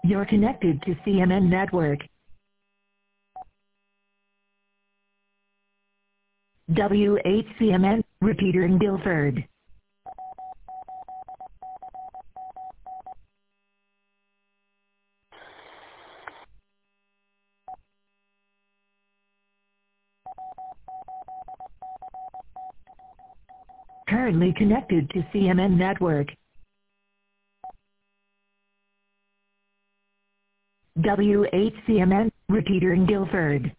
You're connected to CMN Network. W8CMN, repeater in Guilford. Currently connected to CMN Network. W8CMN, repeater in Guilford.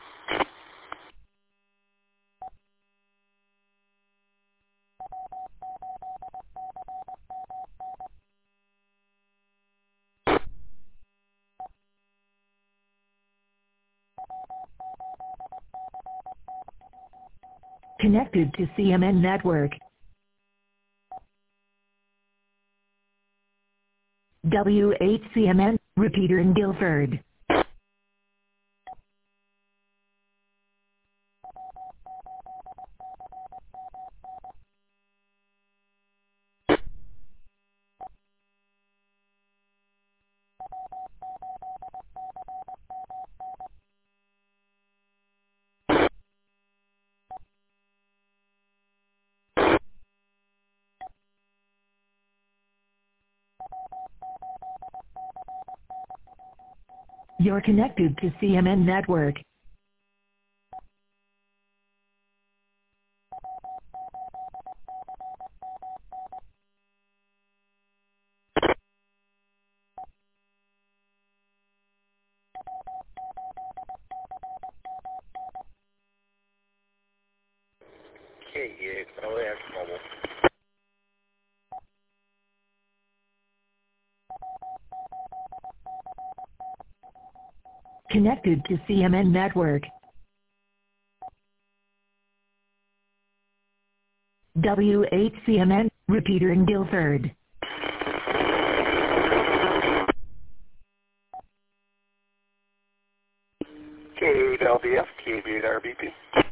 Connected to CMN Network. W8CMN, repeater in Guilford. You're connected to CMN Network. K8 LAX Mobile. Connected to CMN Network. W8CMN, repeater in Guilford. K8 LDF, K8 RBP.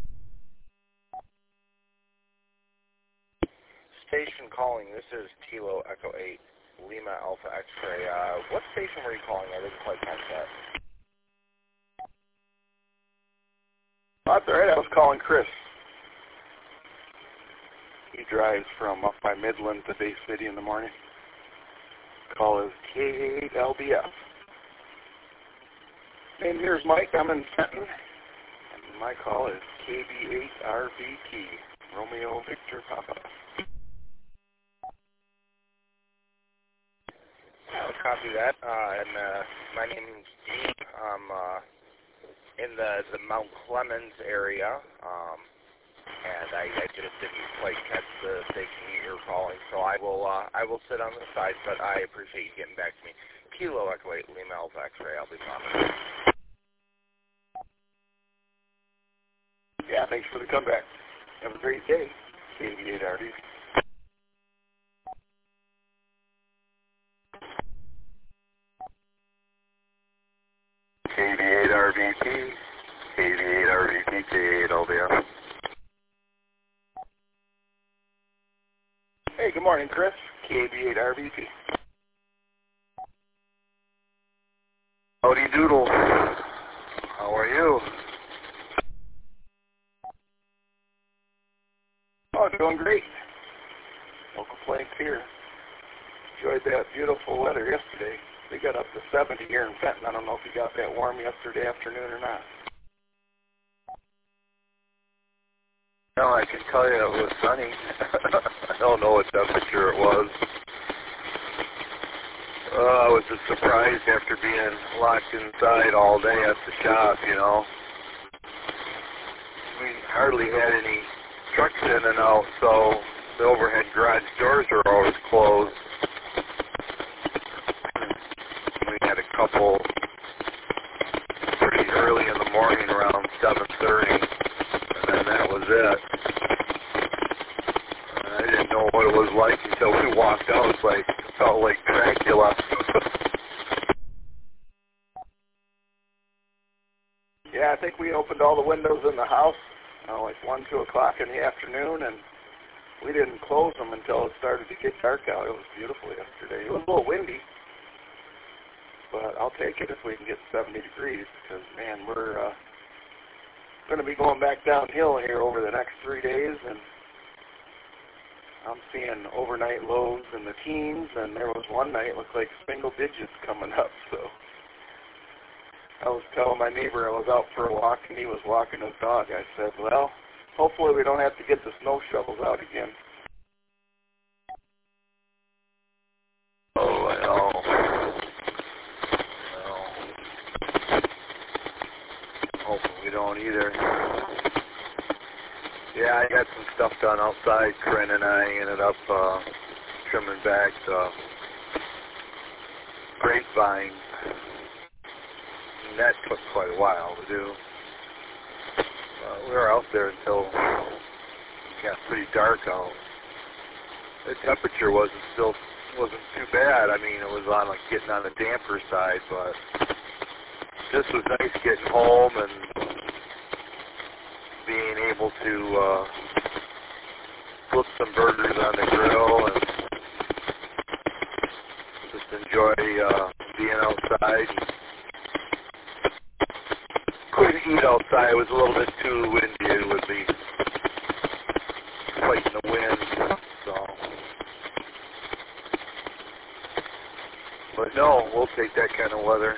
Station calling, this is Kilo Echo 8, Lima Alpha X-Ray. What station were you calling? I didn't quite catch that. That's all right, I was calling Chris. He drives from up by Midland to Bay City in the morning. Call is K8 LDF. And here's Mike, I'm in Fenton. And my call is KB8 RVT, Romeo Victor Papa. I'll copy that. My name's Dean. I'm in the Mount Clemens area, and I just didn't quite catch the station you're calling, so I will sit on the side, but I appreciate you getting back to me. Kilo Echo 8, Lima Alpha X-Ray, I'll be fine. Yeah, thanks for the comeback. Have a great day. KB8 RVT. KB8 RVT, KB8 RVT, K8 LDF. Hey, good morning, Chris. KB8 RVT. Howdy doodle. How are you? Oh, doing great. No complaints here. Enjoyed that beautiful weather yesterday. We got up to 70 here in Fenton. I don't know if you got that warm yesterday afternoon or not. No, I can tell you it was sunny. I don't know what temperature it was. I was just surprised after being locked inside all day at the shop, you know. We hardly had any trucks in and out, so the overhead garage doors were always closed. We had a couple pretty early in the morning, around 7:30, and then that was it. I didn't know what it was like until we walked out. It felt like Dracula. Yeah, I think we opened all the windows in the house, like 1, 2 o'clock in the afternoon, and we didn't close them until it started to get dark out. It was beautiful yesterday. It was a little windy, but I'll take it if we can get 70 degrees because, man, we're going to be going back downhill here over the next 3 days, and I'm seeing overnight lows in the teens, and there was one night looked like single digits coming up. So I was telling my neighbor I was out for a walk, and he was walking his dog. I said, well, hopefully we don't have to get the snow shovels out again. Oh, I know. Hopefully we don't either. Yeah, I got some stuff done outside. Corinne and I ended up trimming back the grapevine. And that took quite a while to do. We were out there until it got pretty dark out. The temperature wasn't too bad. I mean, it was on like getting on the damper side, but this was nice getting home and being able to flip some burgers on the grill and just enjoy being outside. Couldn't eat outside. It was a little bit too windy. It would be fighting the wind. So, but no, we'll take that kind of weather.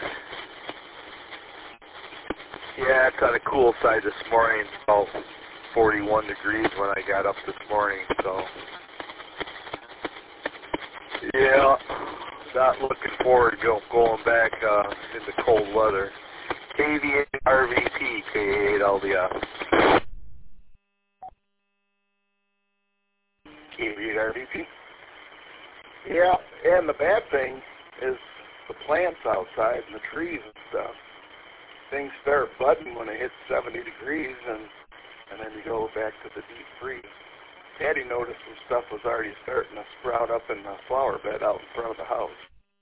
Yeah, it's on the cool side this morning. It's about 41 degrees when I got up this morning, so yeah, not looking forward to going back into cold weather. KV8 RVP, K8LDF. KV8 RVP. Yeah, and the bad thing is the plants outside and the trees and stuff. Things start budding when it hits 70 degrees, and then you go back to the deep freeze. Daddy noticed some stuff was already starting to sprout up in the flower bed out in front of the house.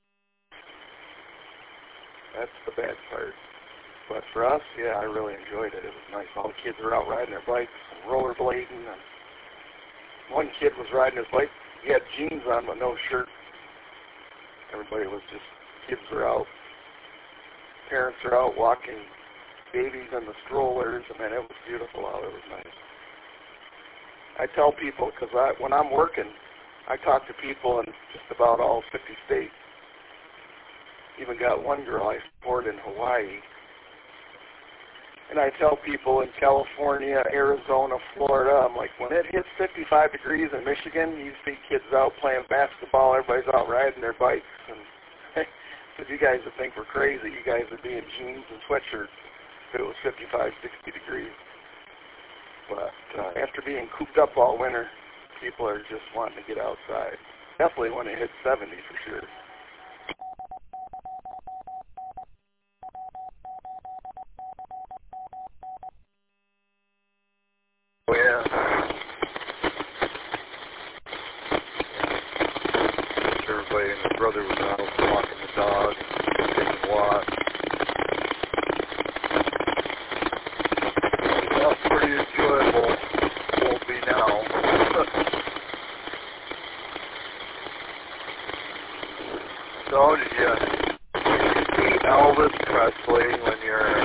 That's the bad part. But for us, yeah, I really enjoyed it. It was nice. All the kids were out riding their bikes and rollerblading. And one kid was riding his bike. He had jeans on but no shirt. Everybody was just, kids were out. Parents are out walking babies in the strollers. I mean, it was beautiful out. It was nice. I tell people, because when I'm working, I talk to people in just about all 50 states. Even got one girl I support in Hawaii. And I tell people in California, Arizona, Florida, I'm like, when it hits 55 degrees in Michigan, you see kids out playing basketball, everybody's out riding their bikes. And so you guys would think we're crazy. You guys would be in jeans and sweatshirts if it was 55, 60 degrees. But after being cooped up all winter, people are just wanting to get outside. Definitely when it hits 70 for sure. Oh, yeah. Everybody and my brother was out walking the dog and taking walks. That was pretty enjoyable. Won't be now. So, did you see Elvis Presley when you're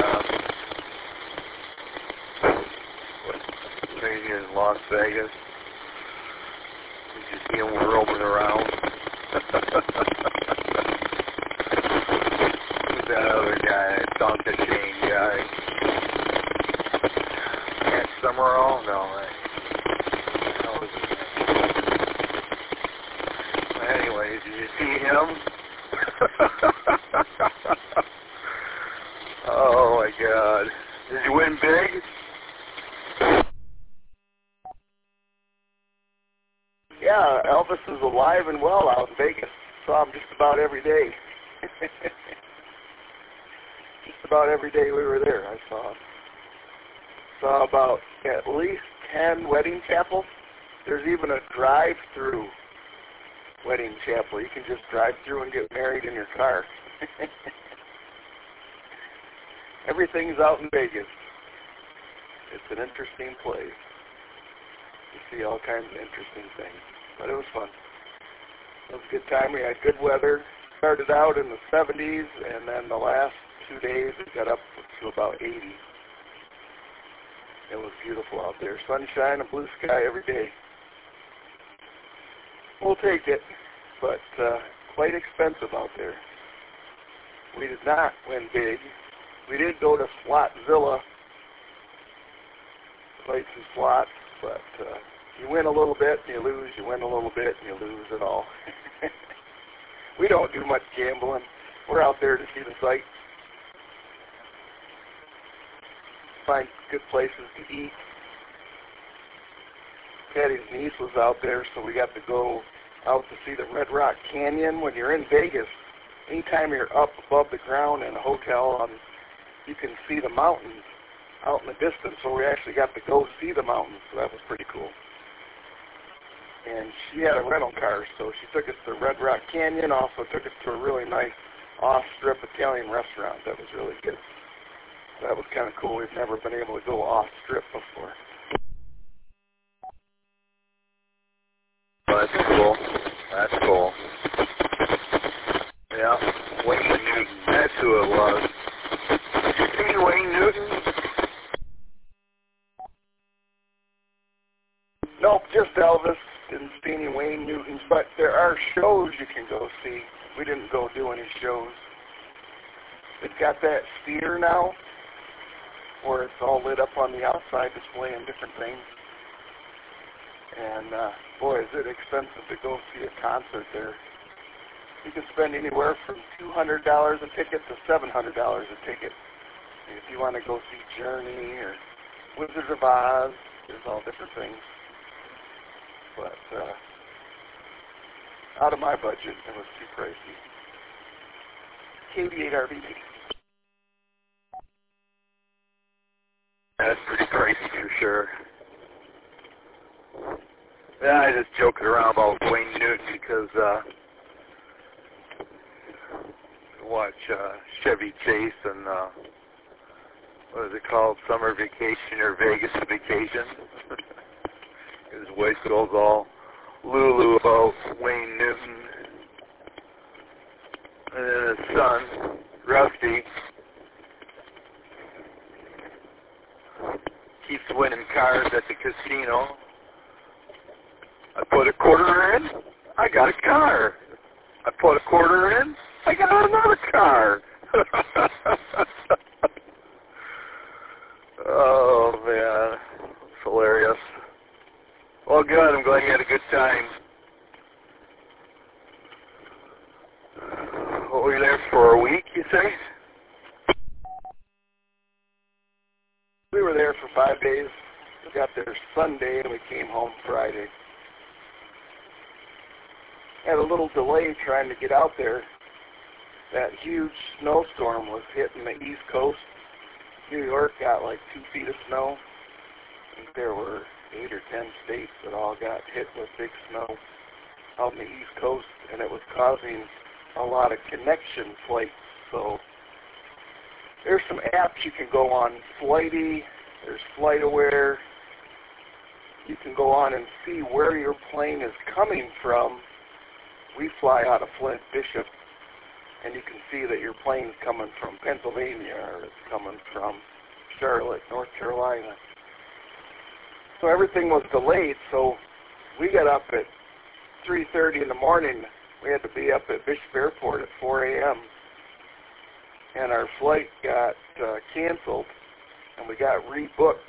in Las Vegas? Did you see him roaming around? Who's that other guy? Donka Chain guy. Matt Summerall? No, that was his name. Anyway, did you see him? Oh my God. Did you win big? Yeah, Elvis is alive and well out in Vegas. Saw him just about every day. Just about every day we were there, I saw him. Saw about at least 10 wedding chapels. There's even a drive-through wedding chapel. You can just drive through and get married in your car. Everything's out in Vegas. It's an interesting place. You see all kinds of interesting things. But it was fun. It was a good time. We had good weather. started out in the 70s, and then the last 2 days it got up to about 80. It was beautiful out there. Sunshine and blue sky every day. We'll take it, but quite expensive out there. We did not win big. We did go to Slotzilla, played some slots, but you win a little bit and you lose, you win a little bit and you lose it all. We don't do much gambling. We're out there to see the sights, find good places to eat. Patty's niece was out there, so we got to go out to see the Red Rock Canyon. When you're in Vegas, anytime you're up above the ground in a hotel, you can see the mountains out in the distance, so we actually got to go see the mountains, so that was pretty cool. And she had a rental car, so she took us to Red Rock Canyon, also took us to a really nice off-strip Italian restaurant that was really good. That was kind of cool. We've never been able to go off-strip before. Well, that's cool. That's cool. Yeah, Wayne Newton. That's who it was. Did you see Wayne Newton? Nope, just Elvis. Didn't see any Wayne Newtons, but there are shows you can go see. We didn't go do any shows. They've got that theater now where it's all lit up on the outside displaying different things. And boy, is it expensive to go see a concert there. You can spend anywhere from $200 a ticket to $700 a ticket. If you want to go see Journey or Wizard of Oz, there's all different things. But out of my budget, it was too pricey. KD8RVD. That's pretty pricey for sure. Yeah, I just joking around about Wayne Newton because watch Chevy Chase and what is it called, Summer Vacation or Vegas Vacation. His wife goes all Lulu about Wayne Newton, and then his son Rusty keeps winning cars at the casino. I put a quarter in, I got a car. I put a quarter in, I got another car. Oh, man. It's hilarious. Well, good. I'm glad you had a good time. What were you there for, a week, you say? We were there for 5 days. We got there Sunday and we came home Friday. Had a little delay trying to get out there. That huge snowstorm was hitting the East Coast. New York got like 2 feet of snow. I think there were 8 or 10 states that all got hit with big snow out in the East Coast, and it was causing a lot of connection flights. So there's some apps you can go on. Flighty, there's FlightAware. You can go on and see where your plane is coming from. We fly out of Flint Bishop, and you can see that your plane's coming from Pennsylvania or it's coming from Charlotte, North Carolina. So everything was delayed, so we got up at 3:30 in the morning. We had to be up at Bishop Airport at 4 a.m. And our flight got canceled, and we got rebooked.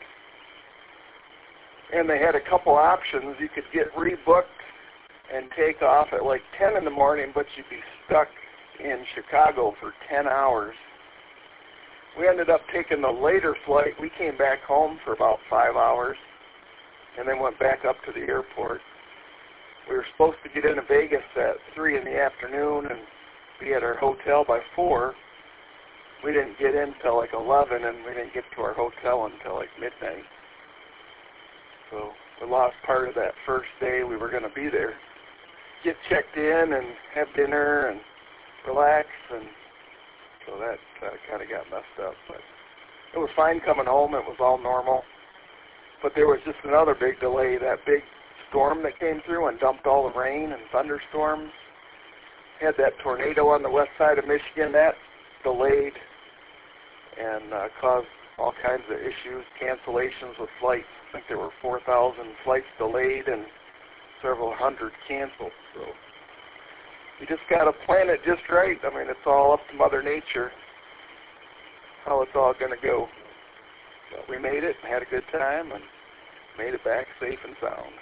And they had a couple options. You could get rebooked and take off at like 10 in the morning, but you'd be stuck in Chicago for 10 hours. We ended up taking the later flight. We came back home for about 5 hours and then went back up to the airport. We were supposed to get into Vegas at 3 in the afternoon and be at our hotel by 4. We didn't get in till like 11, and we didn't get to our hotel until like midnight. So we lost part of that first day we were going to be there. Get checked in and have dinner and relax, and so that kind of got messed up. But it was fine coming home. It was all normal. But there was just another big delay. That big storm that came through and dumped all the rain and thunderstorms had that tornado on the west side of Michigan. That delayed and caused all kinds of issues, cancellations with flights. I think there were 4,000 flights delayed and several hundred canceled. So you just got to plan it just right. I mean, it's all up to Mother Nature how it's all going to go. But we made it, had a good time, and made it back safe and sound.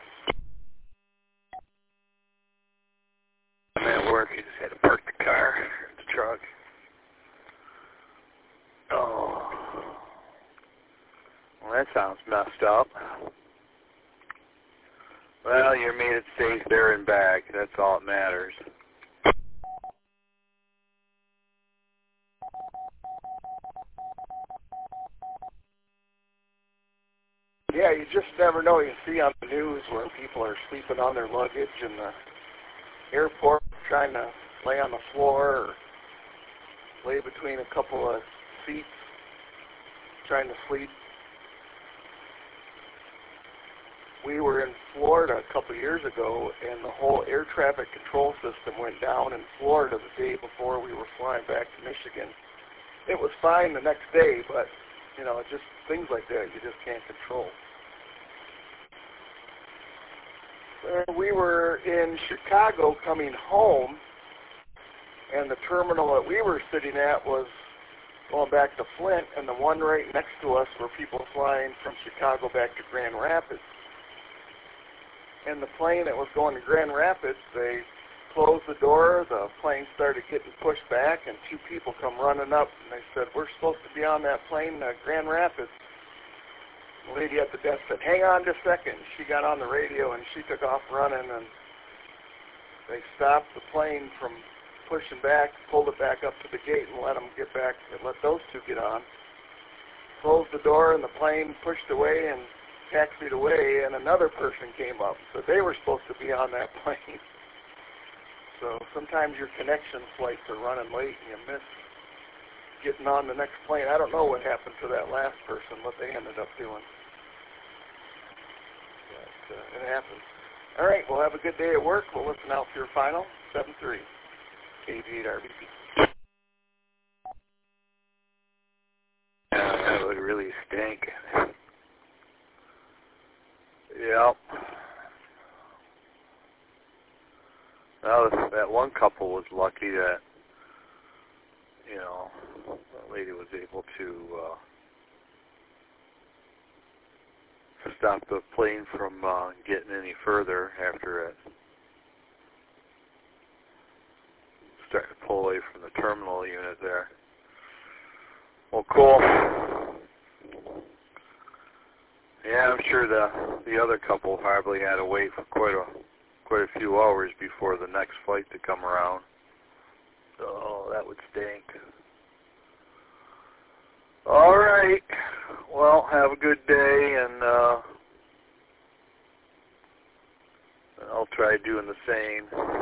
I'm at work. You just had to park the car, the truck. Oh. Well, that sounds messed up. Well, you made it safe there and back. That's all that matters. Yeah, you just never know. You see on the news where people are sleeping on their luggage in the airport, trying to lay on the floor or lay between a couple of seats, trying to sleep. We were in Florida a couple of years ago, and the whole air traffic control system went down in Florida the day before we were flying back to Michigan. It was fine the next day, but, you know, just things like that you just can't control. We were in Chicago coming home, and the terminal that we were sitting at was going back to Flint, and the one right next to us were people flying from Chicago back to Grand Rapids. And the plane that was going to Grand Rapids, they closed the door, the plane started getting pushed back, and two people come running up, and they said, "We're supposed to be on that plane to Grand Rapids." The lady at the desk said, "Hang on just a second." She got on the radio, and she took off running, and they stopped the plane from pushing back, pulled it back up to the gate, and let them get back, and let those two get on. Closed the door, and the plane pushed away and taxied away, and another person came up. So they were supposed to be on that plane. So sometimes your connection flights are running late, and you miss getting on the next plane. I don't know what happened to that last person, what they ended up doing. But it happens. All right, well, have a good day at work. We'll listen out for your final 7-3. KV8RVP. That would really stink. Yep. Well, that one couple was lucky that, you know, that lady was able to stop the plane from getting any further after it started to pull away from the terminal unit there. Well, cool. Yeah, I'm sure the other couple probably had to wait for quite a few hours before the next flight to come around. Oh, that would stink. All right. Well, have a good day, and I'll try doing the same.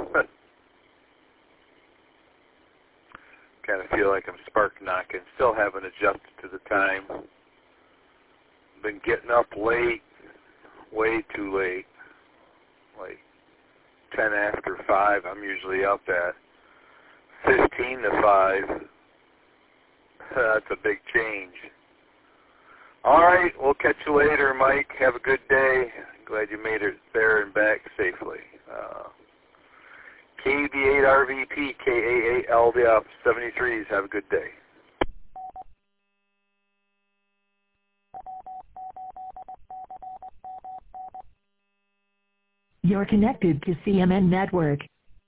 Kind of feel like I'm spark knocking. Still haven't adjusted to the time. Been getting up late, way too late, like 10 after 5. I'm usually up at 15 to 5. That's a big change. All right, we'll catch you later, Mike. Have a good day. Glad you made it there and back safely. KV8RVP, KA8LDF 73s. Have a good day. You're connected to CMN Network.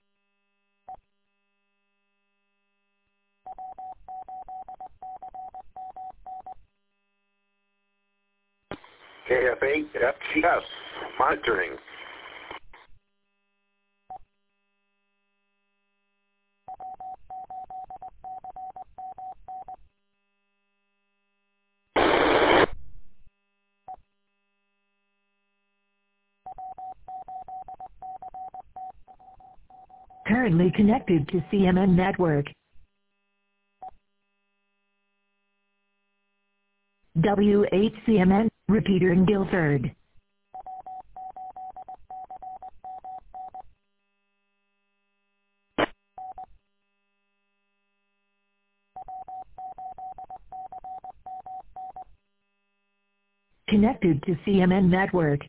KF8 FTS monitoring. Currently connected to CMN Network. W8CMN, repeater in Guilford. Connected to CMN Network.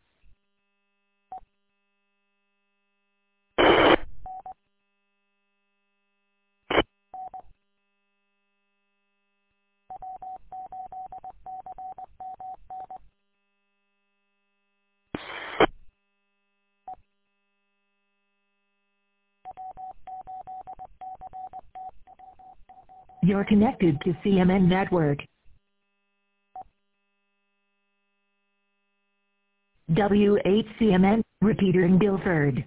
You're connected to CMN Network. W8CMN, repeater in Guilford.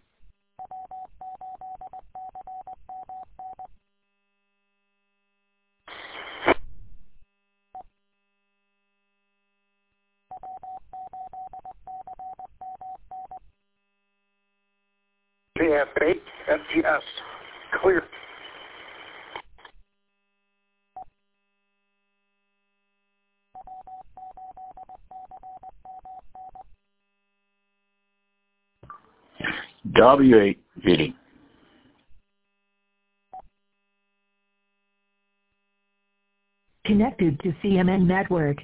KF8, FGS, clear. W8 reading. Connected to CMN Network.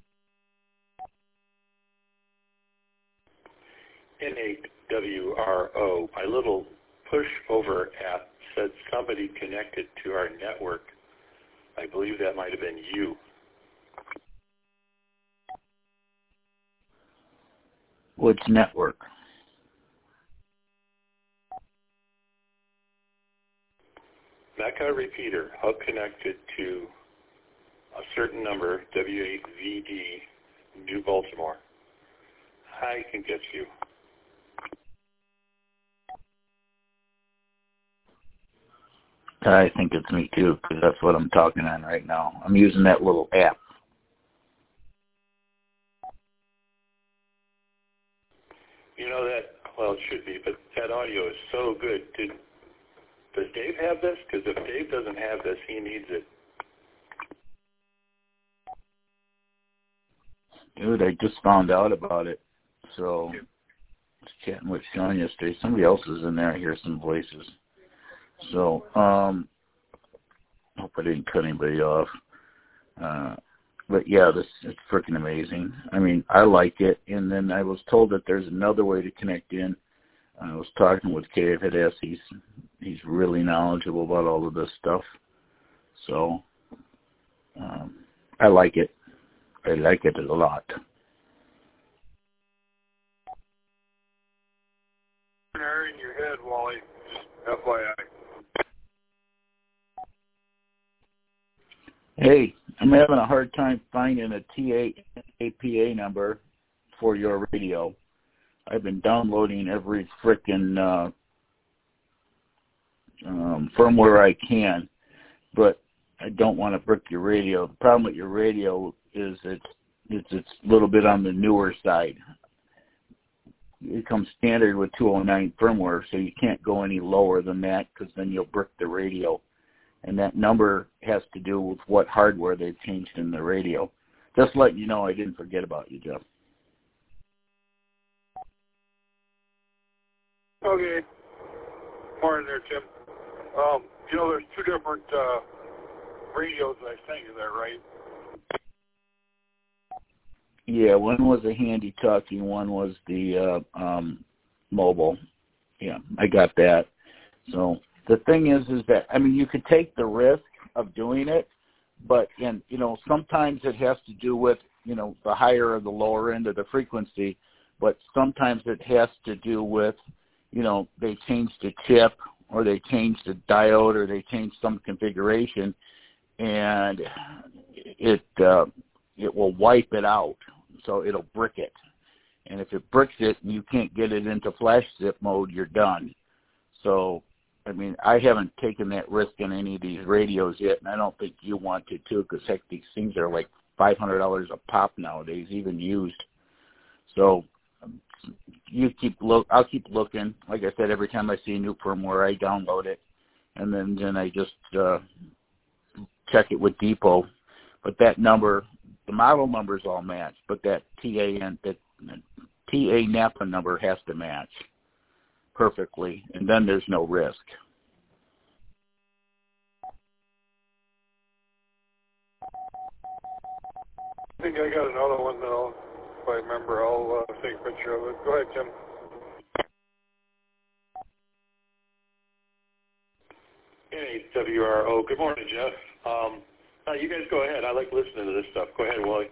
N8WRO. My little pushover app said somebody connected to our network. I believe that might have been you. What's network? Mecca repeater, hub connected to a certain number, W8VD, New Baltimore. I can get you. I think it's me too, because that's what I'm talking on right now. I'm using that little app. You know that, well, it should be, but that audio is so good. Does Dave have this? Because if Dave doesn't have this, he needs it. Dude, I just found out about it. So, I was chatting with Sean yesterday. Somebody else is in there. I hear some voices. So, hope I didn't cut anybody off. But yeah, it's freaking amazing. I mean, I like it. And then I was told that there's another way to connect in. I was talking with Cave at S. He's really knowledgeable about all of this stuff. So, I like it. I like it a lot. In your head, Wally. Just FYI. Hey, I'm having a hard time finding a TAPA number for your radio. I've been downloading every frickin' firmware I can, but I don't want to brick your radio. The problem with your radio is it's a little bit on the newer side. It comes standard with 209 firmware, so you can't go any lower than that because then you'll brick the radio. And that number has to do with what hardware they've changed in the radio. Just letting you know I didn't forget about you, Jeff. Okay. Morning there, Tim. You know, there's two different radios I sent you there, right? Yeah, one was a handy talkie, one was the mobile. Yeah, I got that. So the thing is that, I mean, you could take the risk of doing it, but, sometimes it has to do with, the higher or the lower end of the frequency, but sometimes it has to do with, they changed the chip or they changed the diode or they changed some configuration, and it will wipe it out. So it'll brick it. And if it bricks it and you can't get it into flash zip mode, you're done. So, I mean, I haven't taken that risk in any of these radios yet, and I don't think you want to too, because heck, these things are like $500 a pop nowadays, even used. So I'll keep looking. Like I said, every time I see a new firmware, I download it, and then I just check it with Depot. But that number, the model numbers all match, but that TA Napa number has to match perfectly, and then there's no risk. I think I got another one that'll if I remember, I'll take a picture of it. Go ahead, Tim. Hey, WRO. Good morning, Jeff. You guys go ahead. I like listening to this stuff. Go ahead, Wally.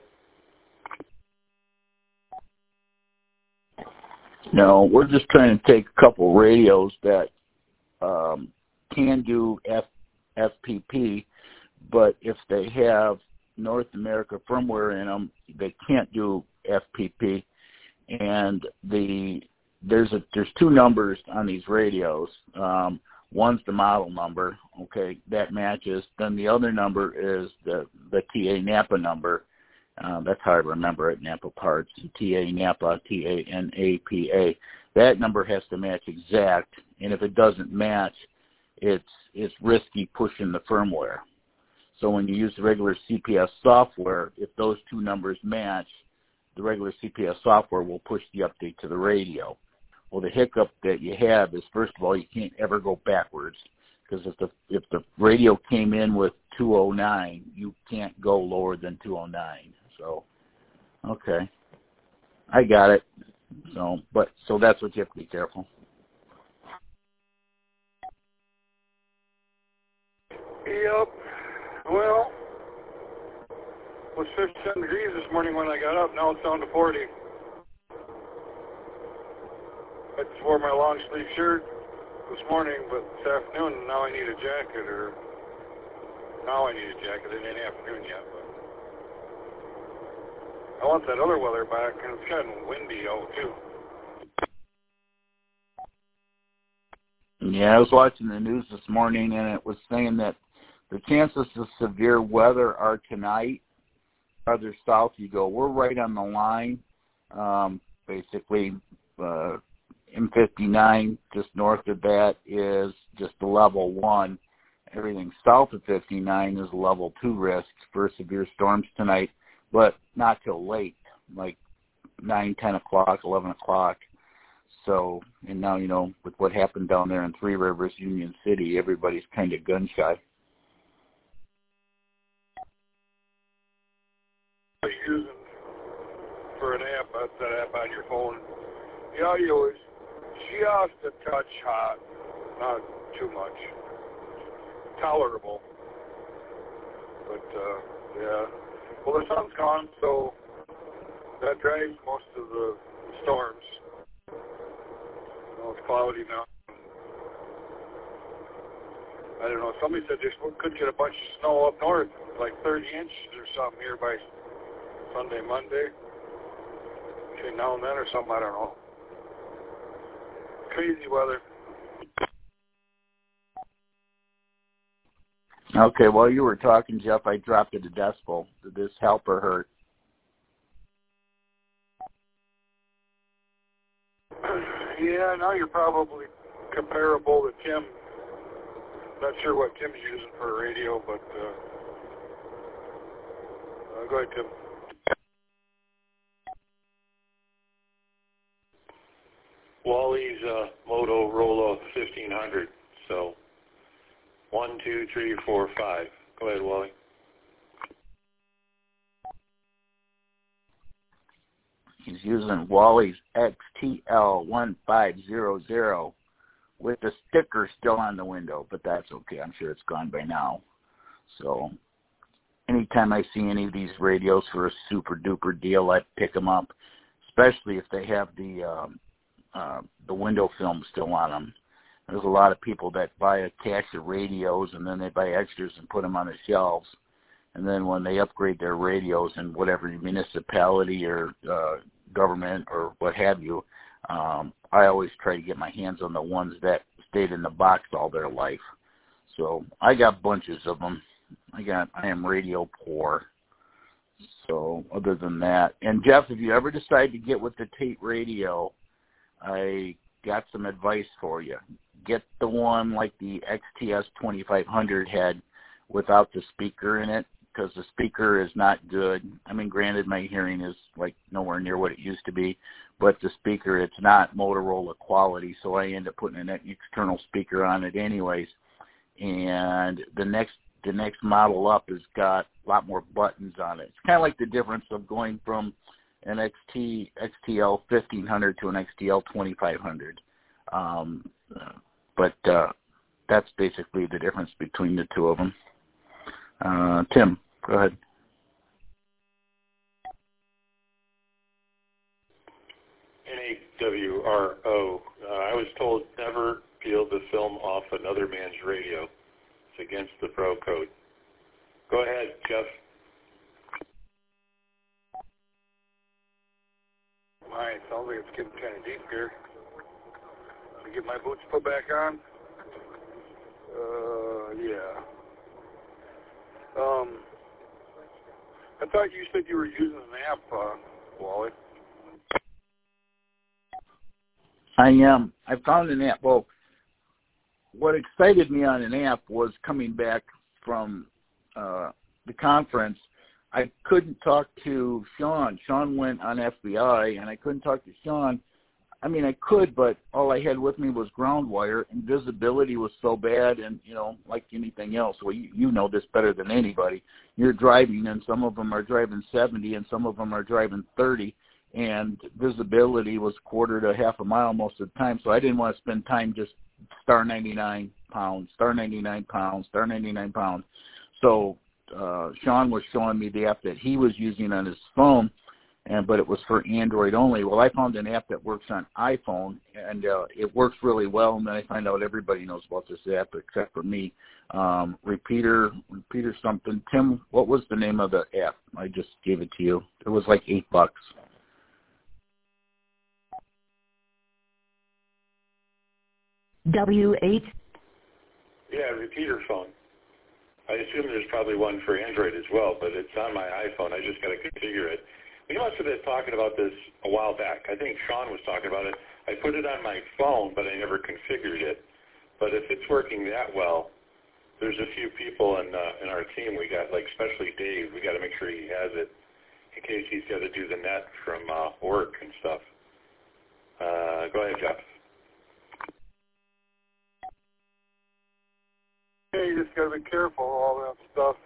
No, we're just trying to take a couple radios that can do FPP, but if they have North America firmware in them, they can't do FPP. And there's two numbers on these radios. One's the model number, okay, that matches. Then the other number is the TA Napa number. That's how I remember it, Napa Parts, TA Napa, TANAPA. That number has to match exact, and if it doesn't match, it's risky pushing the firmware. So when you use the regular CPS software, if those two numbers match, the regular CPS software will push the update to the radio. Well, the hiccup that you have is, first of all, you can't ever go backwards, because if the radio came in with 209, you can't go lower than 209. So, okay, I got it. So that's what you have to be careful. Yep. Well, it was 57 degrees this morning when I got up. Now it's down to 40. I just wore my long sleeve shirt this morning, but this afternoon, now I need a jacket, It ain't afternoon yet, but I want that other weather back, and it's kind of windy out, too. Yeah, I was watching the news this morning, and it was saying that the chances of severe weather are tonight. Farther south you go, we're right on the line, basically. M59, just north of that, is just a level 1. Everything south of 59 is a level 2 risk for severe storms tonight, but not till late, like 9, 10 o'clock, 11 o'clock. So, and now, with what happened down there in Three Rivers, Union City, everybody's kind of gun shy. What are you using for an app? That's that app on your phone. The audio is just a touch hot, not too much. Tolerable. But, yeah. Well, the sun's gone, so that drives most of the storms. It's cloudy now. I don't know. Somebody said they could get a bunch of snow up north, like 30 inches or something here by Sunday, Monday. Between now and then or something, I don't know. Crazy weather. Okay, while you were talking, Jeff, I dropped it a decibel. Did this help or hurt? Yeah, now you're probably comparable to Tim. Not sure what Tim's using for a radio, but go ahead, Tim. Wally's Motorola 1500. So 1, 2, 3, 4, 5. Go ahead, Wally. He's using Wally's XTL1500 with the sticker still on the window, but that's okay. I'm sure it's gone by now. So anytime I see any of these radios for a super duper deal, I pick them up, especially if they have the window film still on them. There's a lot of people that buy a cache of radios and then they buy extras and put them on the shelves. And then when they upgrade their radios in whatever municipality or government or what have you, I always try to get my hands on the ones that stayed in the box all their life. So I got bunches of them. I am radio poor. So other than that, and Jeff, if you ever decide to get with the Tate radio, I got some advice for you. Get the one like the XTS 2500 had without the speaker in it, because the speaker is not good. I mean, granted, my hearing is like nowhere near what it used to be, but the speaker, it's not Motorola quality, so I end up putting an external speaker on it anyways. And the next model up has got a lot more buttons on it. It's kind of like the difference of going from an XTL 1500 to an XTL 2500. But that's basically the difference between the two of them. Tim, go ahead. NAWRO. I was told never peel the film off another man's radio. It's against the Pro Code. Go ahead, Jeff. All right, sounds like it's getting kind of deep here. Let me get my boots put back on. Yeah. I thought you said you were using an app, Wally. I am. I found an app. Well, what excited me on an app was coming back from the conference. I couldn't talk to Sean. Sean went on FBI, and I couldn't talk to Sean. I mean, I could, but all I had with me was ground wire, and visibility was so bad, and, you know, like anything else, well, you know this better than anybody. You're driving, and some of them are driving 70, and some of them are driving 30, and visibility was quarter to half a mile most of the time, so I didn't want to spend time just star 99 pounds, star 99 pounds, star 99 pounds. So Sean was showing me the app that he was using on his phone, but it was for Android only. Well, I found an app that works on iPhone, and it works really well, and then I find out everybody knows about this app except for me. Repeater something. Tim, what was the name of the app? I just gave it to you. It was like $8. W8. Yeah, repeater phone. I assume there's probably one for Android as well, but it's on my iPhone. I just got to configure it. We must have been talking about this a while back. I think Sean was talking about it. I put it on my phone, but I never configured it. But if it's working that well, there's a few people in our team. We got, like, especially Dave. We got to make sure he has it in case he's got to do the net from work and stuff. Go ahead, Jeff. Yeah, you just got to be careful, all that stuff.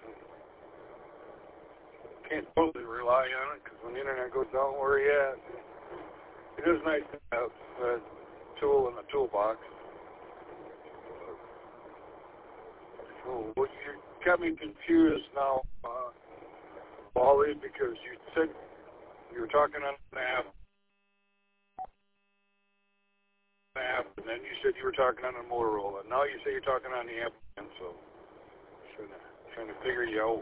Can't totally rely on it, because when the internet goes down, where are you at? It is nice to have a tool in the toolbox. So, well, you got me confused now, Wally, because you said you were talking on an app, and then you said you were talking on a Motorola. Now you say you're talking on the app, and so trying to figure you out.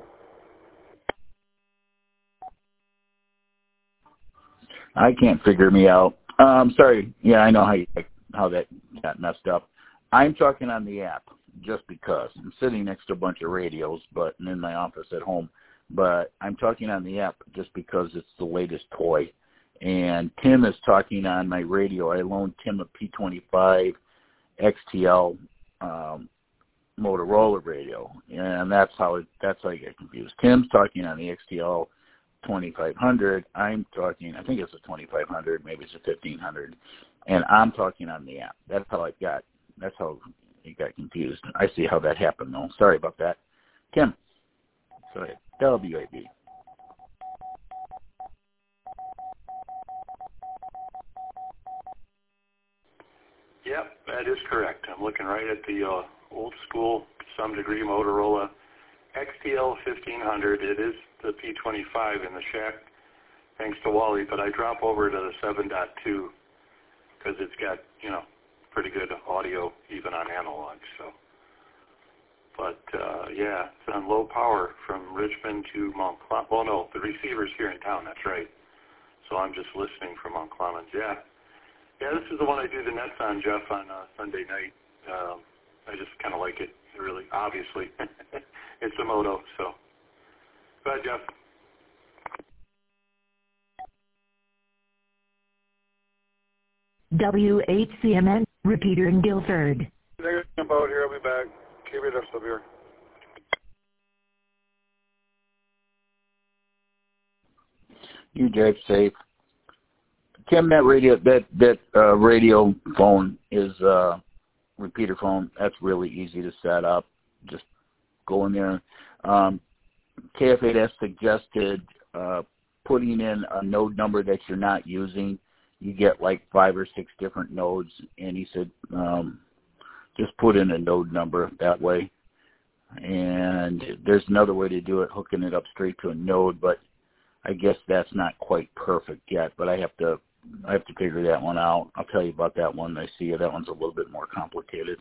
I can't figure me out. Sorry. Yeah, I know how that got messed up. I'm talking on the app just because. I'm sitting next to a bunch of radios, but in my office at home. But I'm talking on the app just because it's the latest toy. And Tim is talking on my radio. I loaned Tim a P25 XTL Motorola radio, and that's how I get confused. Tim's talking on the XTL 2500. I'm talking, I think it's a 2500, maybe it's a 1500, and I'm talking on the app. That's how it got confused. I see how that happened, though. Sorry about that. Kim, sorry, WAB. Yep, that is correct. I'm looking right at the old school, some degree Motorola XTL 1500. It is the P25 in the shack, thanks to Wally, but I drop over to the 7.2 because it's got, pretty good audio even on analog. So, but yeah, it's on low power from Richmond to Mount Clemens. Well, no, the receiver's here in town. That's right. So I'm just listening from Mount Clemens. Yeah, this is the one I do the nets on, Jeff, on Sunday night. I just kind of like it, really, obviously. It's a Moto, so. Go ahead, Jeff. W8CMN, repeater in Guilford. They're about here. I'll be back. Keep it up, here. You drive safe. Kim, that radio phone is repeater phone. That's really easy to set up. Just go in there. KF8S suggested putting in a node number that you're not using, you get like 5 or 6 different nodes. And he said, just put in a node number that way. And there's another way to do it, hooking it up straight to a node, but I guess that's not quite perfect yet. But I have to figure that one out. I'll tell you about that one when I see you. That one's a little bit more complicated.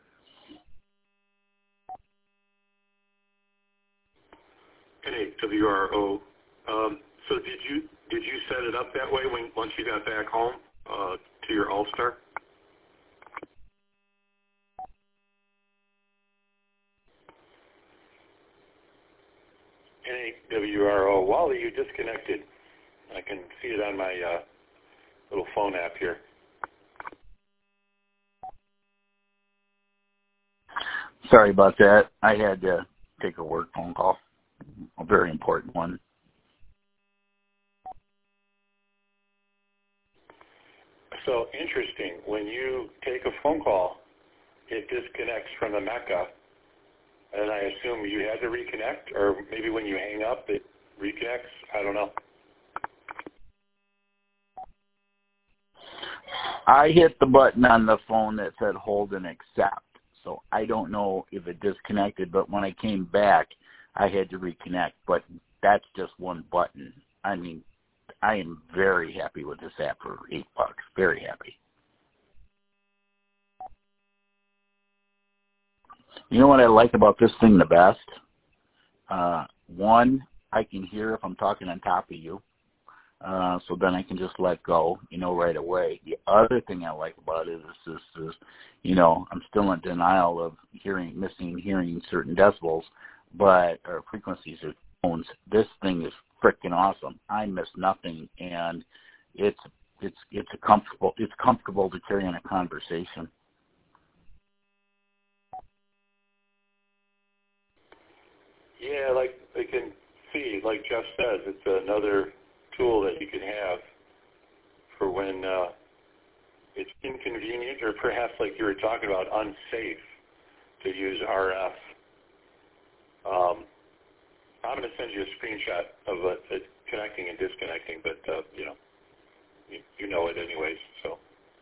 Hey, WRO. So did you set it up that way once you got back home to your All-Star? WRO. Wally, you disconnected. I can see it on my little phone app here. Sorry about that. I had to take a work phone call, a very important one. So interesting. When you take a phone call, it disconnects from the Mecca. And I assume you had to reconnect, or maybe when you hang up, it reconnects. I don't know. I hit the button on the phone that said hold and accept. So I don't know if it disconnected, but when I came back, I had to reconnect. But that's just one button. I mean, I am very happy with this app for $8. Very happy. You know what I like about this thing the best? One, I can hear if I'm talking on top of you. So then I can just let go, right away. The other thing I like about it is I'm still in denial of missing hearing certain decibels, or frequencies or tones. This thing is freaking awesome. I miss nothing, and it's comfortable to carry on a conversation. Yeah, like I can see, like Jeff says, it's another tool that you can have for when it's inconvenient or perhaps like you were talking about, unsafe to use RF. I'm going to send you a screenshot of it connecting and disconnecting, but, you know it anyways, so.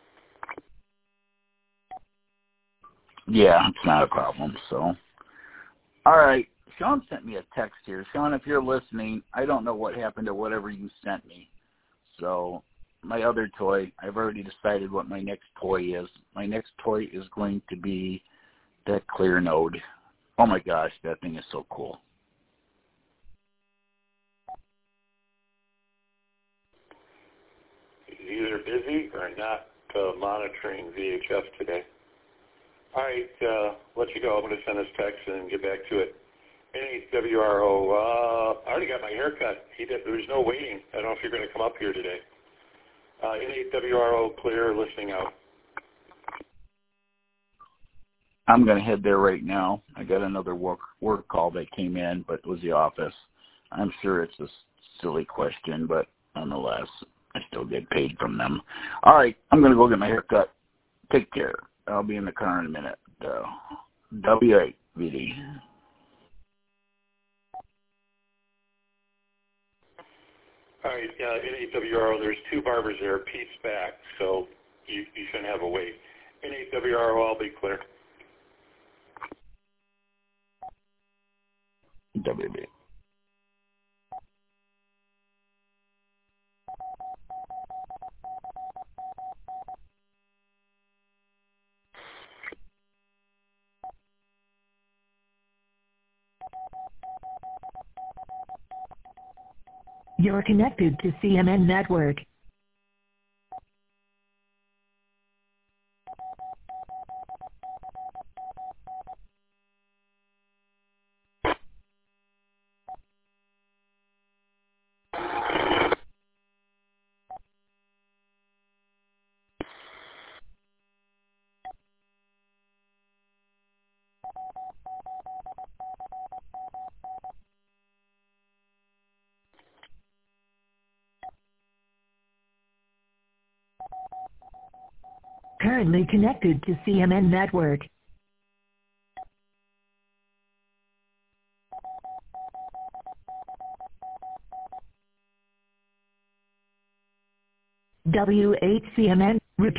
Yeah, it's not a problem, so. All right. Sean sent me a text here. Sean, if you're listening, I don't know what happened to whatever you sent me. So my other toy, I've already decided what my next toy is. My next toy is going to be that clear node. Oh, my gosh, that thing is so cool. He's either busy or not monitoring VHF today. All right, let you go. I'm going to send this text and get back to it. NHWRO, I already got my hair cut. There's no waiting. I don't know if you're going to come up here today. NHWRO, clear, listening out. I'm going to head there right now. I got another work call that came in, but it was the office. I'm sure it's a silly question, but nonetheless, I still get paid from them. All right, I'm going to go get my hair cut. Take care. I'll be in the car in a minute. W8VD. All right, NHWRO, there's 2 barbers there. Pete's back, so you shouldn't have a wait. NHWRO, I'll be clear. WB. You're connected to CMN Network. Currently connected to CMN Network. WHCMN, repeat.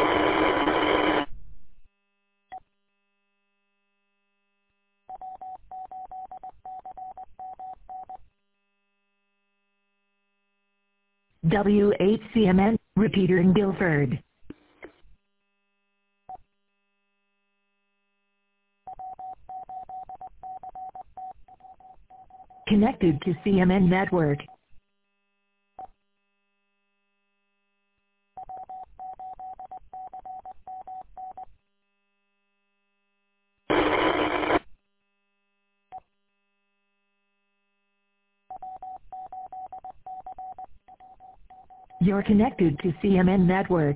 WHCMN, repeater in Guilford. Connected to CMN network. You're connected to CMN network.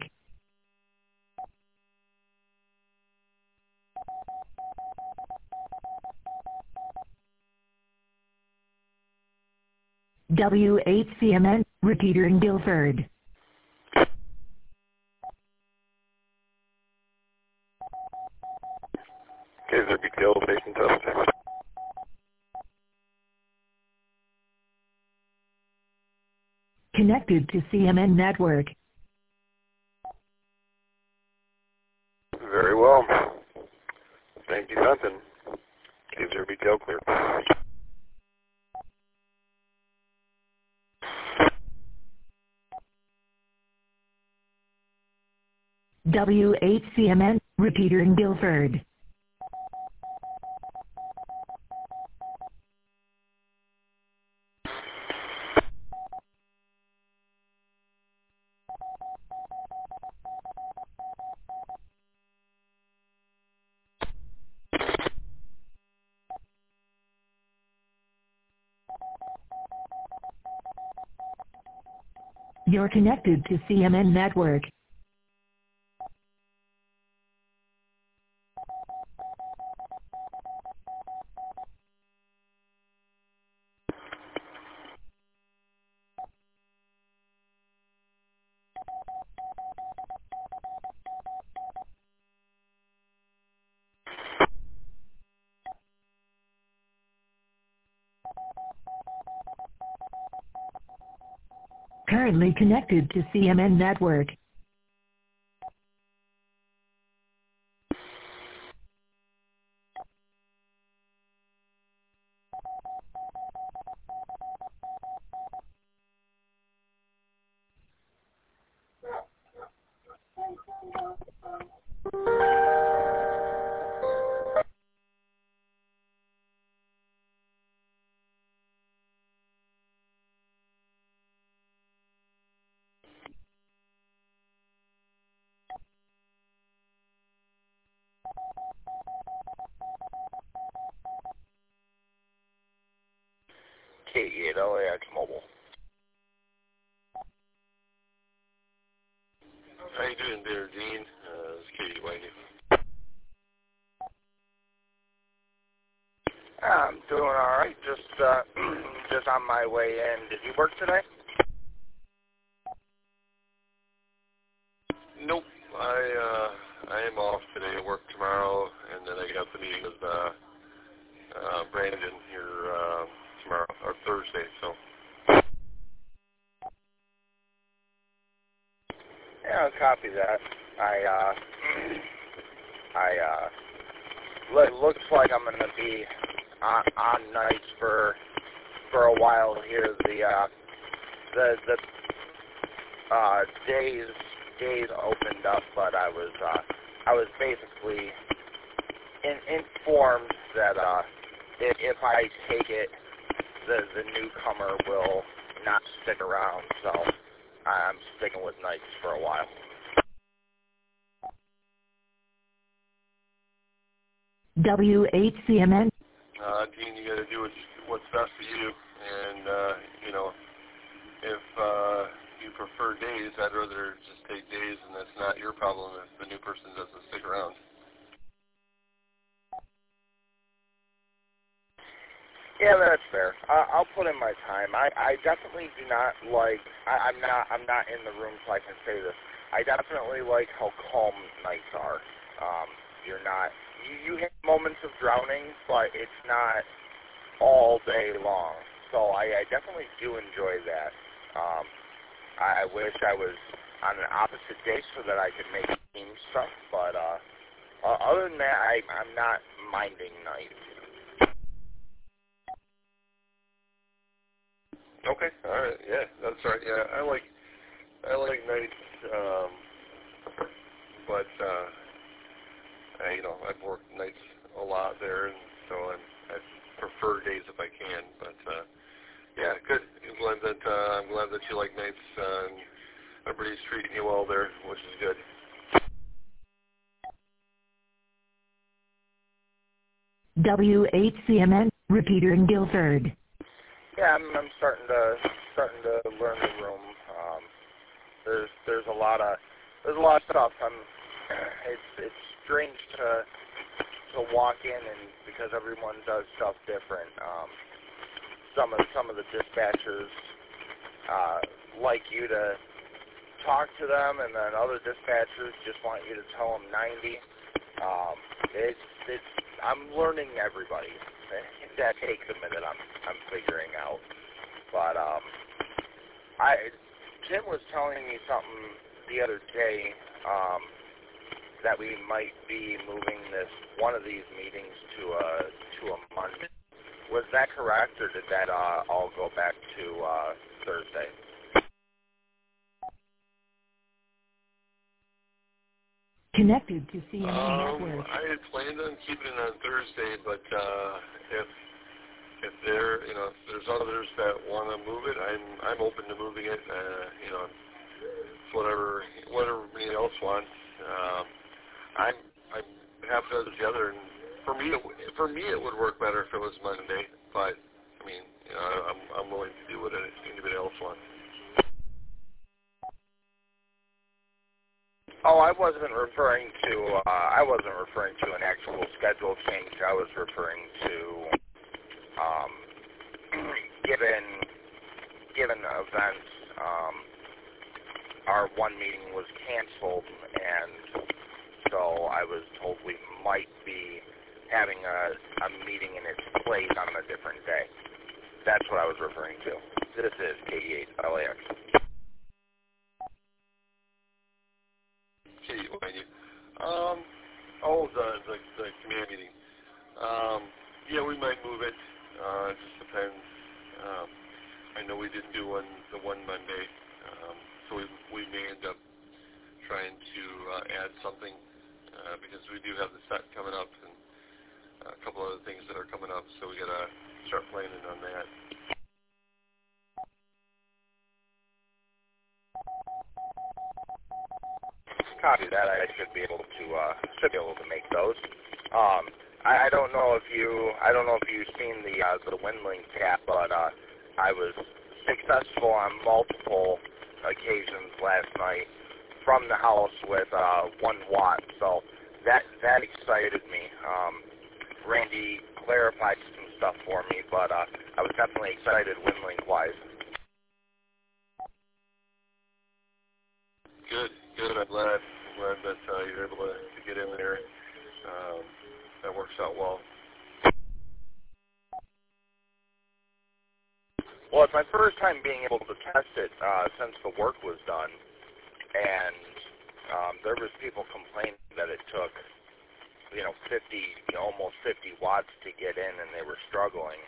WHCMN, repeater in Guilford. KZRBTL station testing. Connected to CMN network. Very well. Thank you, Duncan. KZRBTL clear. WHCMN, repeater in Guilford. You're connected to CMN network. Currently connected to CMN network. K8LAX mobile. How you doing there, Dean? This is Katie Whitey. I'm doing all right. Just on my way in. Did you work today? Nope. I am off today. I work tomorrow, and then I got the meeting with Brandon here tomorrow or Thursday. So. Yeah, I'll copy that. Looks like I'm gonna be on nights for a while here. The days opened up, but I was basically informed that if I take it, the newcomer will not stick around. So I'm sticking with nights for a while. WHCMN. Dean, you got to do what's best for you, and if you prefer days, I'd rather just take days, and that's not your problem if the new person doesn't stick around. Yeah, that's fair. I'll put in my time. I definitely do not like. I'm not in the room, so I can say this. I definitely like how calm nights are. You're not. You have moments of drowning, but it's not all day long. So I definitely do enjoy that. I wish I was on an opposite day so that I could make team stuff. But other than that, I'm not minding nights. Okay, all right, yeah, that's right. Yeah, I like nights, but I've worked nights a lot there, and so I prefer days if I can. But yeah, good. I'm glad that you like nights, and everybody's treating you well there, which is good. WHCMN repeater in Guilford. Yeah, I'm starting to learn the room. There's a lot of stuff. It's strange to walk in, and because everyone does stuff different. Some of the dispatchers like you to talk to them, and then other dispatchers just want you to tell them 90. I'm learning everybody. That takes a minute. I'm figuring out. But Tim was telling me something the other day that we might be moving one of these meetings to a Monday. Was that correct, or did that all go back to Thursday? Connected to CNN Network. I had planned on keeping it on Thursday, but if there's others that want to move it, I'm open to moving it. It's whatever everybody else wants. I'm half a dozen together, and for me it would work better if it was Monday. But I mean, I'm willing to do what anybody else wants. Oh, I wasn't referring to an actual schedule change. I was referring to given events. Our one meeting was canceled, and so I was told we might be having a meeting in its place on a different day. That's what I was referring to. This is KD8 LAX. The command meeting. Yeah, we might move it. It just depends. I know we didn't do the one Monday, so we may end up trying to add something because we do have the set coming up and a couple other things that are coming up, so we got to start planning on that. Copy that. I should be able to make those. I don't know if you've seen the WinLink app, but I was successful on multiple occasions last night from the house with 1 watt. So that excited me. Randy clarified some stuff for me, but I was definitely excited WinLink wise. Good. I'm glad that you're able to get in there. That works out well. Well, it's my first time being able to test it since the work was done, and there was people complaining that it took, almost 50 watts to get in, and they were struggling.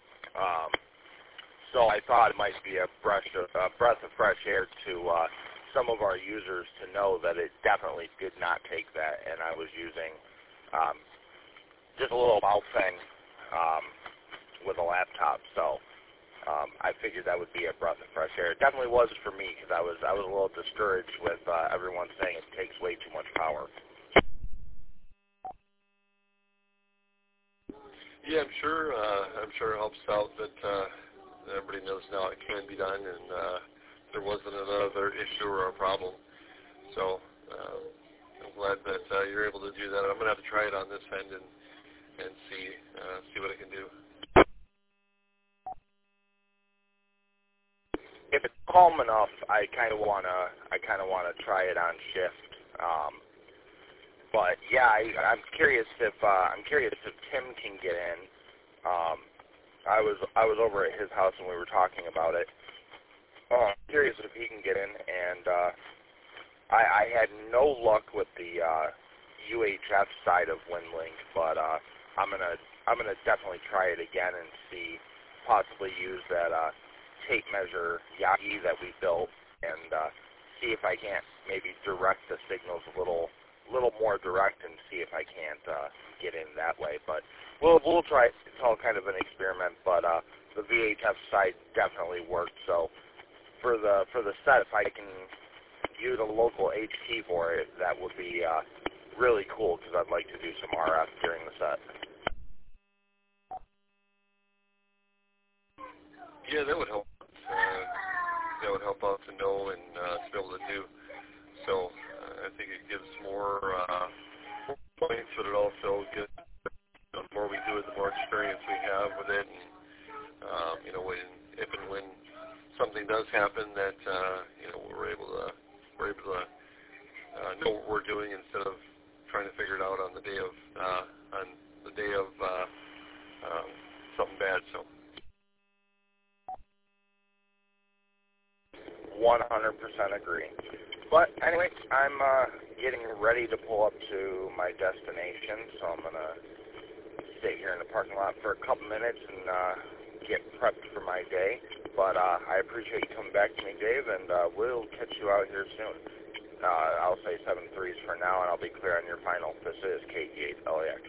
So I thought it might be a breath of fresh air to some of our users to know that it definitely did not take that, and I was using just a little mouth thing with a laptop. So I figured that would be a breath of fresh air. It definitely was for me because I was a little discouraged with everyone saying it takes way too much power. Yeah, I'm sure it helps out that everybody knows now it can be done, and there wasn't another issue or a problem. So I'm glad that you're able to do that. I'm going to have to try it on this end and see what I can do. If it's calm enough, I kind of wanna try it on shift. But yeah, I'm curious if Tim can get in. I was over at his house and we were talking about it. I'm curious if he can get in and I had no luck with the UHF side of WinLink, but I'm gonna definitely try it again and see, possibly use that tape measure Yagi that we built and see if I can't maybe direct the signals a little more direct and see if I can't get in that way. But we'll try it. It's all kind of an experiment, but the VHF side definitely worked. So for the set, if I can use a local HT for it, that would be really cool, because I'd like to do some RF during the set. Yeah, that would help. That would help out to know and to be able to do. So I think it gives more points, but it also gives, the more we do it, the more experience we have with it. And if and when something does happen, that we're able to know what we're doing instead of trying to figure it out on the day of something bad. So 100% agree. But anyway, I'm getting ready to pull up to my destination, so I'm going to sit here in the parking lot for a couple minutes and get prepped for my day. But I appreciate you coming back to me, Dave, and we'll catch you out here soon. I'll say 7-3s for now, and I'll be clear on your final. This is KG8 LAX.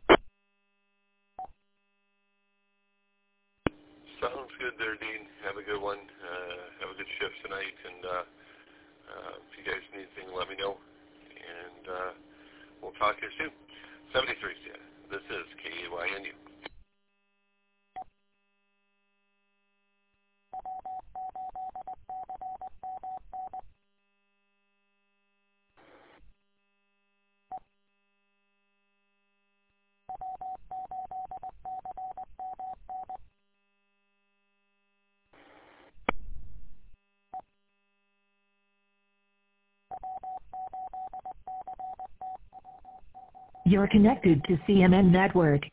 sounds good there, Dean. Have a good one. Have a good shift tonight, and if you guys need anything, let me know, and we'll talk here soon. 73, yeah. This is KAYNU. You're connected to CMN Network.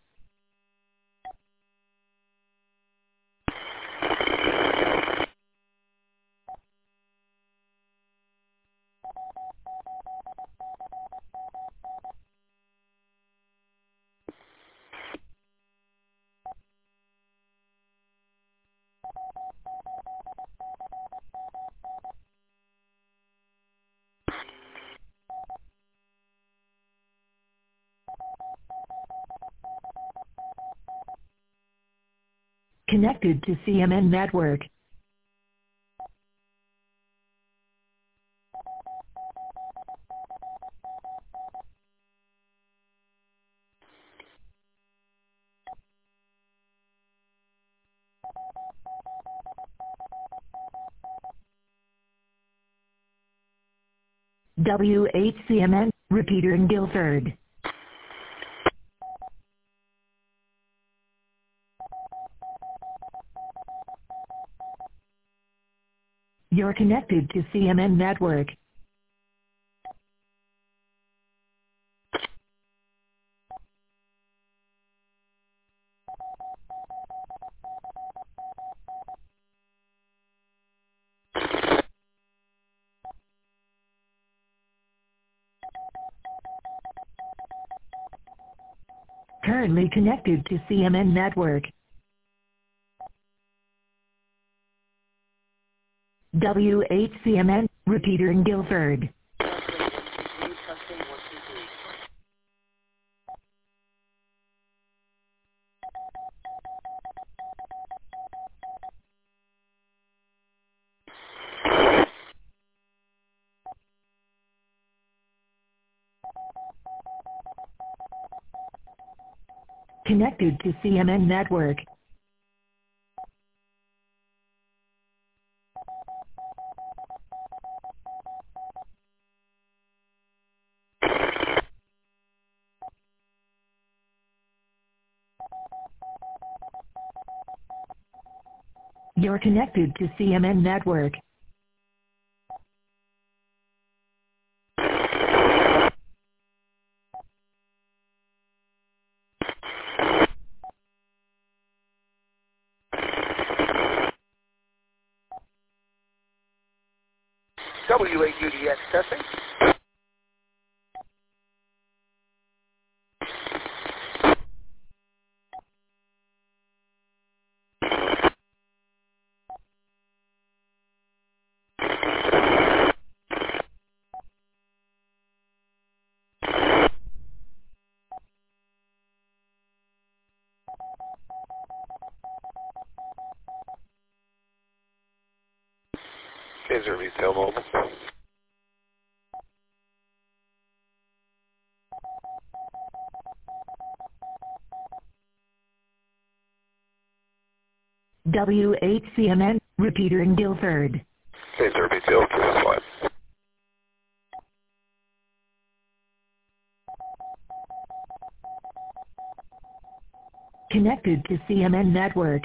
Connected to CMN Network. WHCMN, repeater in Guilford. You're connected to CMN Network. Currently connected to CMN Network. WHCMN, repeater in Guilford. Connected to CMN Network. You're connected to CMN Network. WAUDX testing. Kaiser Retail Mobile. W8CMN, repeater in Guilford. Kaiser Retail Line. Connected to CMN network.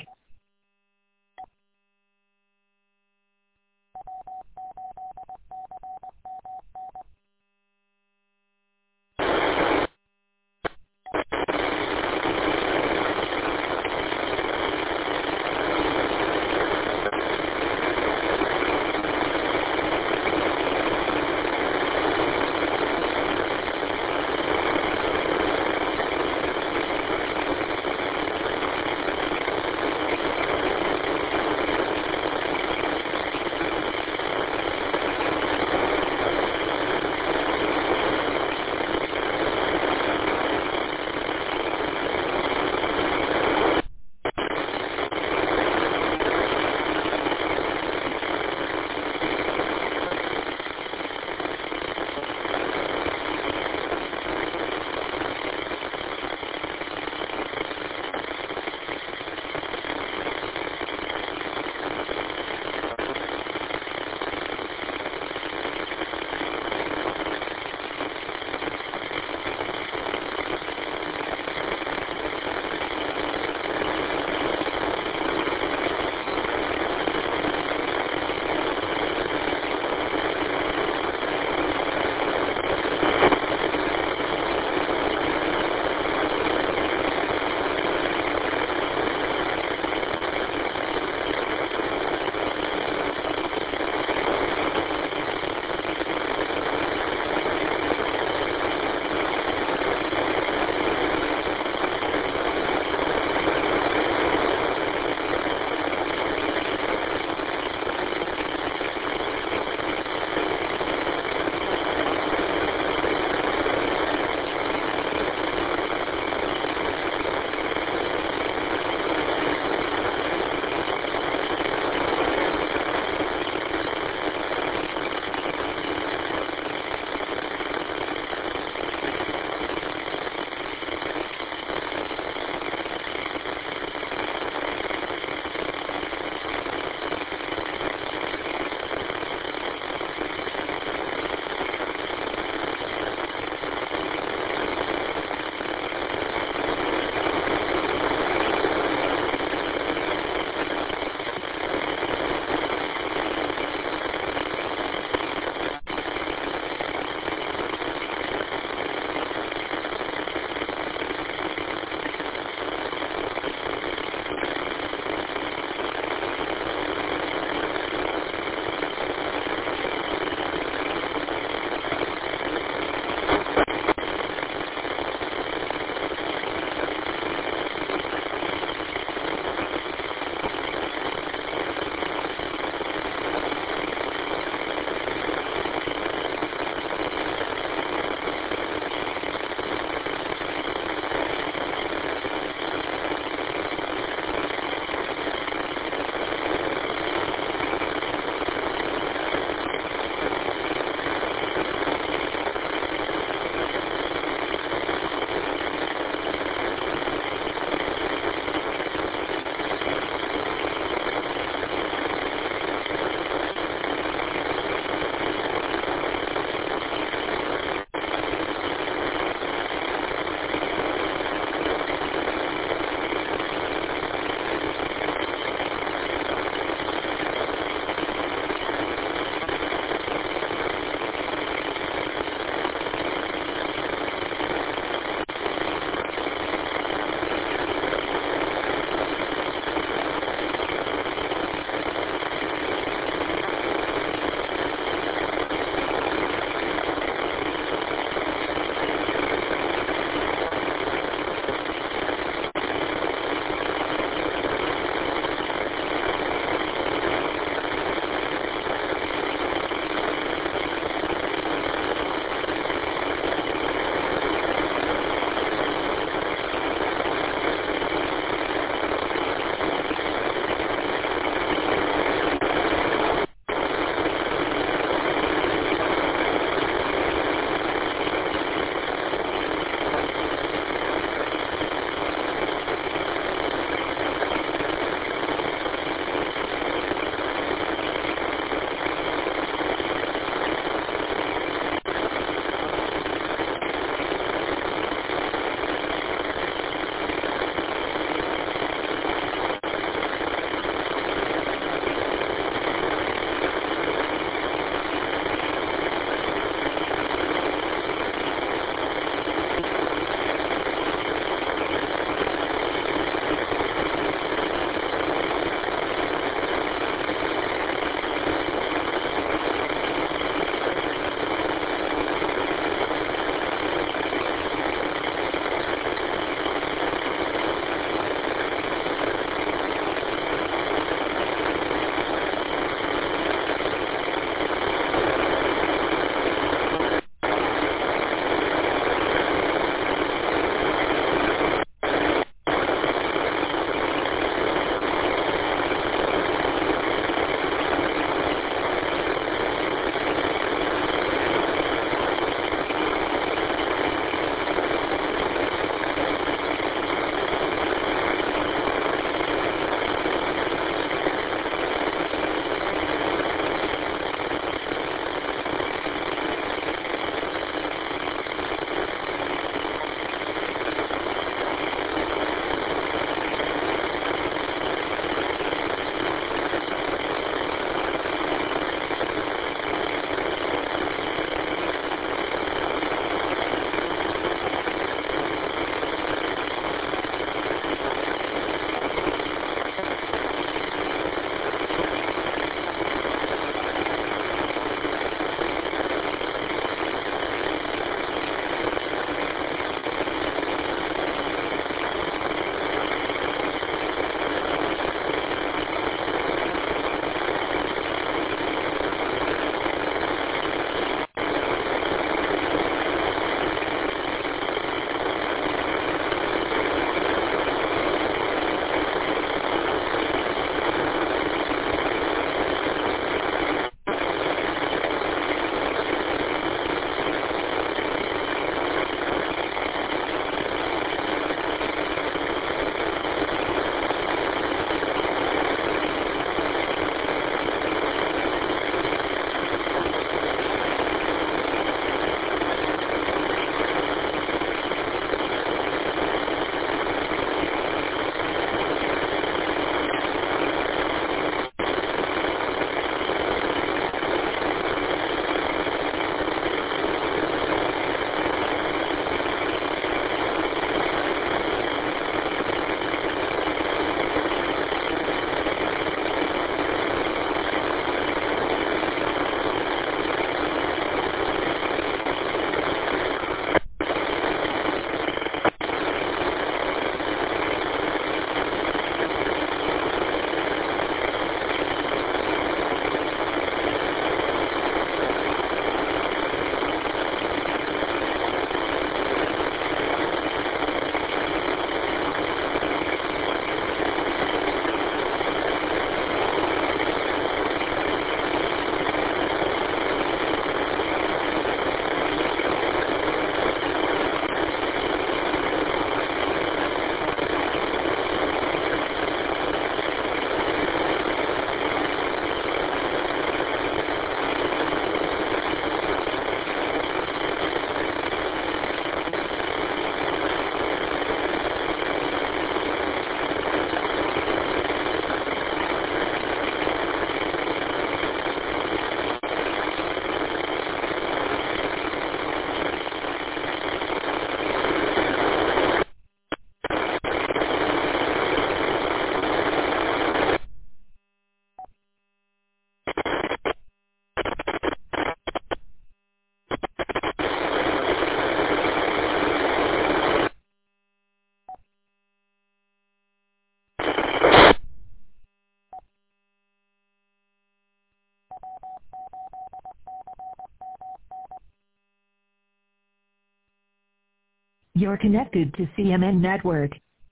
You're connected to CMN Network.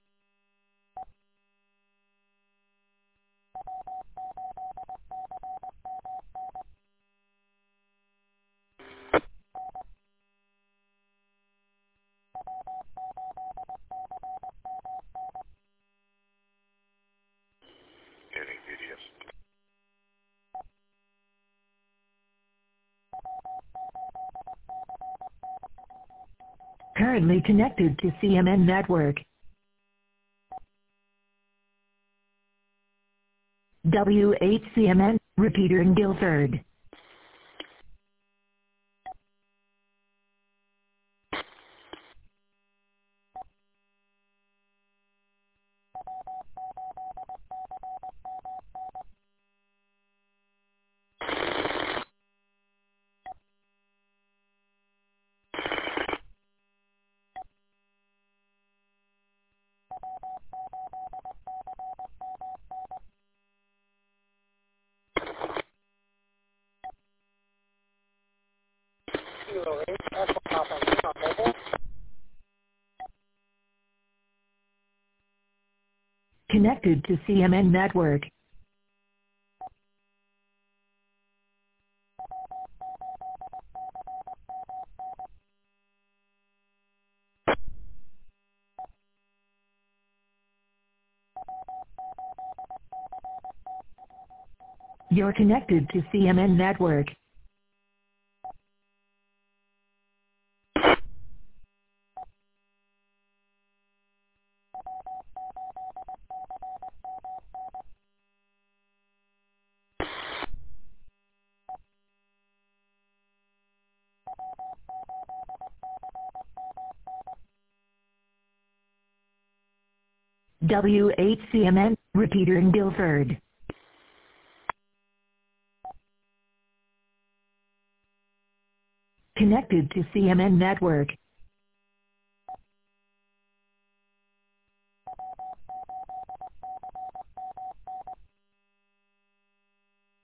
Getting videos. Currently connected to CMN Network. W8CMN, repeater in Guilford. Connected to CMN Network. You're connected to CMN Network. W8CMN, repeater in Guilford. Connected to CMN Network.